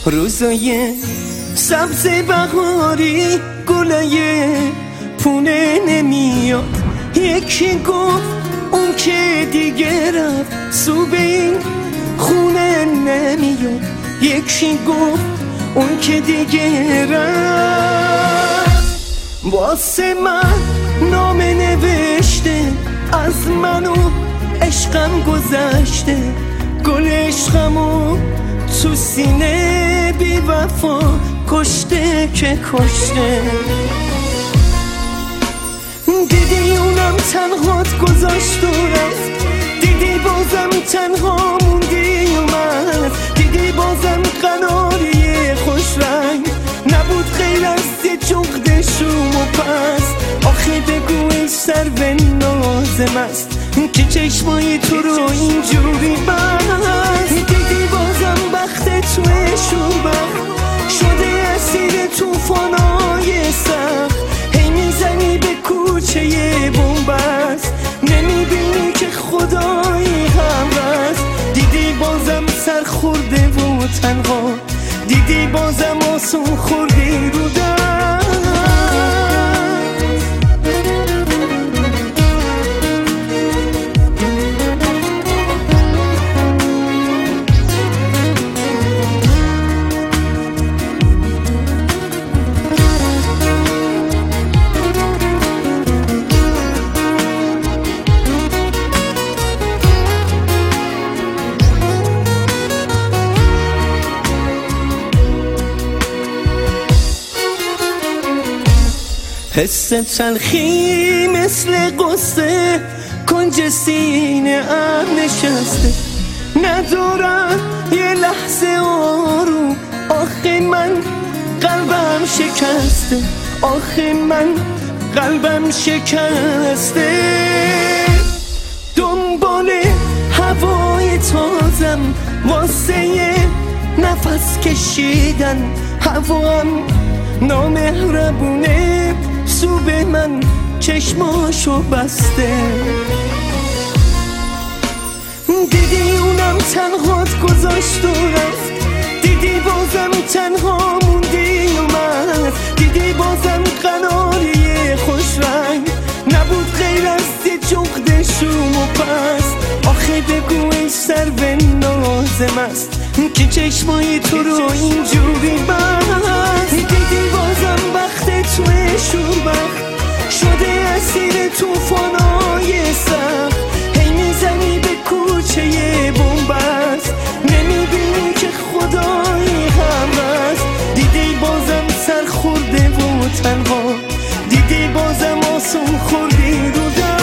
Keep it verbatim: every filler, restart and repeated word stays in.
روزای سبز بهاری گلای پونه نمیاد. یکی گفت اون که دیگه رفت سو به این خونه نمیاد. یکی گفت اون که دیگه رفت واسه من نامه نوشته از منو عشقم گذشته. گل عشقمو تو سینه بی وفا کشته که کشته. دیدی اونم تنهات گذاشت و رفت. دیدی بازم تنها موندی و من. دیدی بازم قناری خوش رنگ نبود غیر از یه جغد شوم و پس. آخه بگو ای سرو نازم است که چشمای تو رو اینجوری بست. دیدی بازم بخت توی شوبخت شده اسیر توفانای سخت. هی میزنی به کوچه بومبست نمیبینی که خدایی هم هست. دیدی بازم سر خورده و تنها. دیدی بازم آسون خوردی رو دست. حس تلخی مثل قصه کنج سینه ام نشسته. ندارم یه لحظه آروم. آخه من قلبم شکسته. آخه من قلبم شکسته. دنبال هوای تازم واسه یه نفس کشیدن. هوام نامهربونه سو به من چشماشو بسته. دیدی اونم تنهات گذاشت و رفت. دیدی بازم تنها موندی و من. دیدی بازم قناری خوش رنگ نبود غیر از یه جغد شوم و پس. آخه بگو ای سرو نازم است که چشمای تو رو اینجوری بست. دیدی بازم بخت توی شوربخت شده اسیر توفانای سخت. هی میزنی به کوچه بومبست نمیبینی که خدایی هم هست. دیدی بازم سر خورده و تنها. دیدی بازم آسون خوردی رو دست.